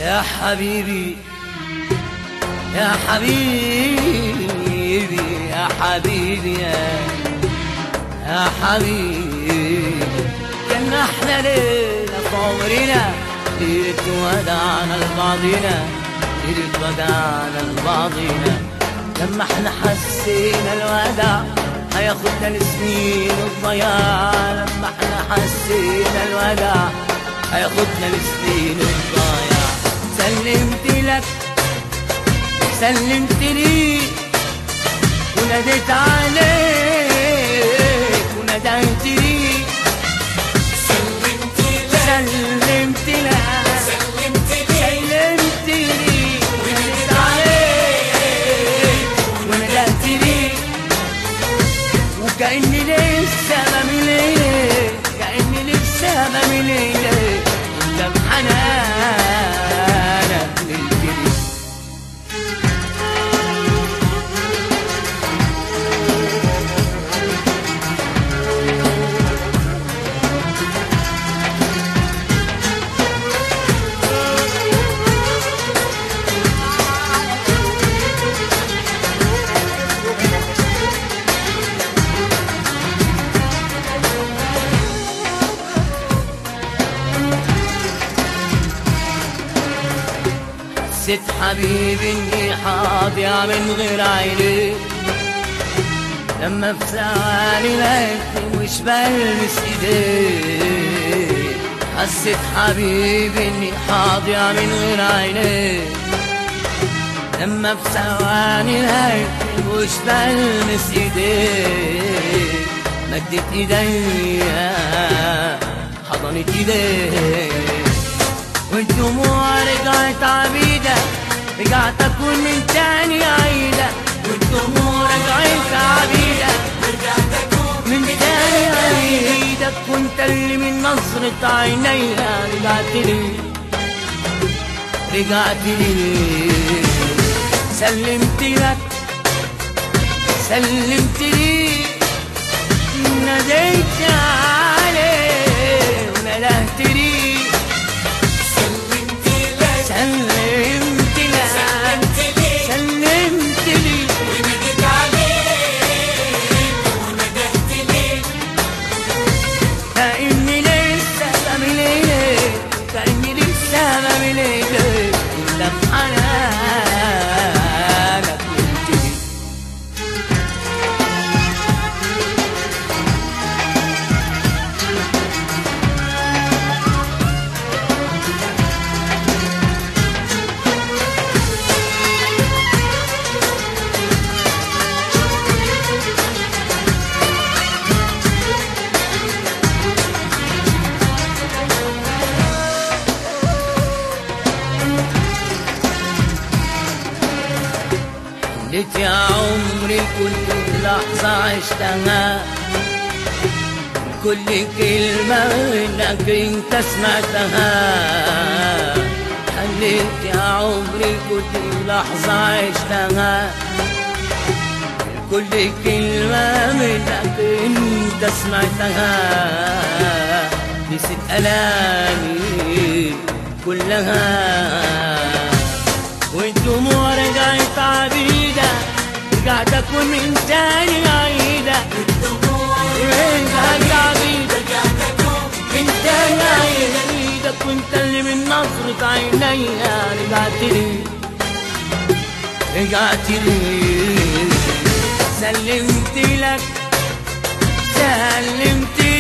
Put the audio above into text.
يا حبيبي يا حبيبي يا حبيبي يا حبيبي، كان احلى ليلة في عمرنا، ليلة ودعنا لبعضنا، ليلة ودعنا لبعضنا. لما احنا حسينا الوداع هياخدنا لسنين الضياع، لما احنا حسينا الوداع هياخدنا لسنين الضياع. سلمت لك سلمت لي وناديت عليك وندهت لي، سلمت لك سلمت لي وناديت عليك وندهت لي، وكأني لسه بمليك، كأني لسه بمليك انت بحنانك للجري. حسيت حبيبي اني حاضيع من غير عينيك، لما في ثواني لقيتني مش بلمس ايديك. حسيت حبيبي اني حاضيع من غير عينيك، لما في ثواني لقيتني مش بلمس ايديك. مدت ايديا حضنت ايديك، والدموع رجعت عبيدة، رجعت أكون من تاني عيدة. والدموع رجعت عبيدة، رجعت أكون من تاني عيدة. كنت اللي من نظرة عينيها رجعت لي، رجعت لي. سلمت لك سلمت لي ناديت عليه وندهت لي، سلمت لي وناديت عليك وندهت لي، كأني لسه بمليك، كأني لسه بمليك انت بحنانك قلت لي. خليت يا عمري كل لحظة عشتها، كل كلمة منك انت سمعتها. خليت يا عمري كل لحظة عشتها، كل كلمة منك انت سمعتها. نسيت ألامي كلها، والدموع رجعت عبيدة، رجعت أكون من تاني عيدة. والدموع رجعت عبيدة، رجعت أكون من تاني عيدة. وانت اللي من نظرة عينيها رجعت لي، رجعت لي. سلمت لك سلمت